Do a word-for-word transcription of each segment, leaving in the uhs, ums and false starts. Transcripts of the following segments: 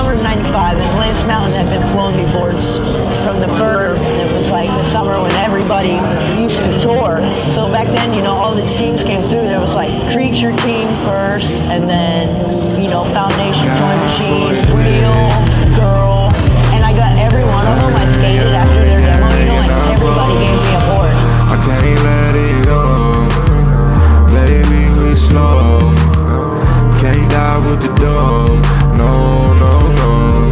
summer of ninety-five, and Lance Mountain had been flowing me boards from the Burb, and it was like the summer when everybody used to tour. So back then, you know, all these teams came through. There was like Creature Team first, and then, you know, Foundation, Toy Machine, Real, Girl, and I got every one of them. I skated after their demo, you know, and everybody gave me a board. I can't let it go, baby, we slow. Can't die with the dough, no, no, no.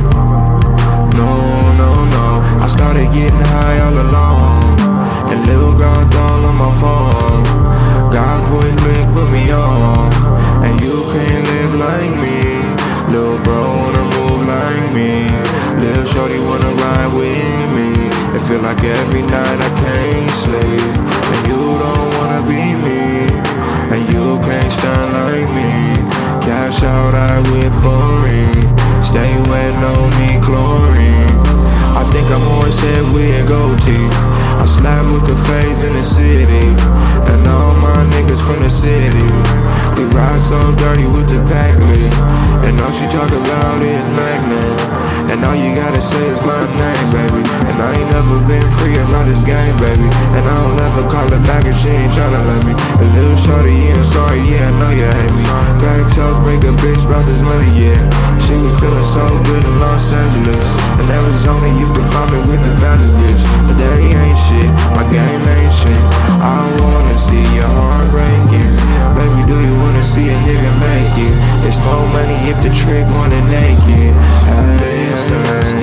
No, no, no. I started getting high all alone, and Lil got all on my phone. God boy click put me on, and you can't live like me. Lil bro wanna move like me, Lil shorty wanna ride with me. It feel like every night I can't sleep, and you don't wanna be me, and you can't stand like me. Cash out I with foreign, stay wet, no need chlorine. I think I'm horse head with a goatee. I slap with the fades in the city, and all my niggas from the city. We ride so dirty with the Packley, and all she talk about is Magnet, and all you gotta say is my name, baby. And I ain't never been free about this game, baby, and I don't ever call her back if she ain't tryna let me. A little shorty, yeah, I'm sorry, yeah, I know you hate me. Back house, break a bitch about this money, yeah. She was feeling so good in Los Angeles, and Arizona, you can find me with the baddest bitch. But daddy ain't shit, my game ain't shit. I wanna see your heart breaking, baby, do you wanna see a nigga make it? It's more money if the trick wanna naked. Listen,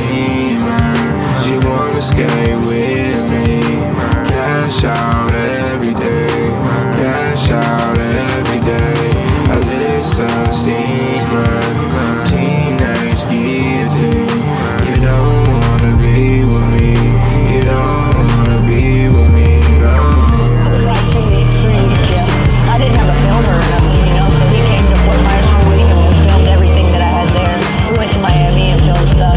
she wanna skate with me. Cash out every day, cash out every day. Alyssa Steeman, teenage guillotine. You don't wanna be with me, you don't wanna be with me, no. I didn't have a filmer or nothing, you know, so he came to Fort Myers for a week and we filmed everything that I had there. We went to Miami and filmed stuff.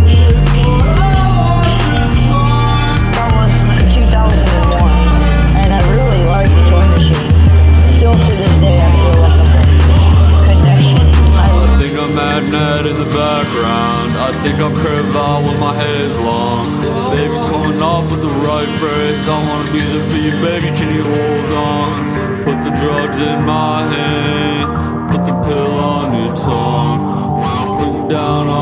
That was two thousand one, and I really liked the Toy Machine. Still to this day, I feel like a connection. I think I'm Magnet in the background. I think I'm curved out with my hair's long. Baby's coming off with the right phrase. I wanna be there for you, baby, can you hold on? Put the drugs in my hand, put the pill on your tongue. Put you down on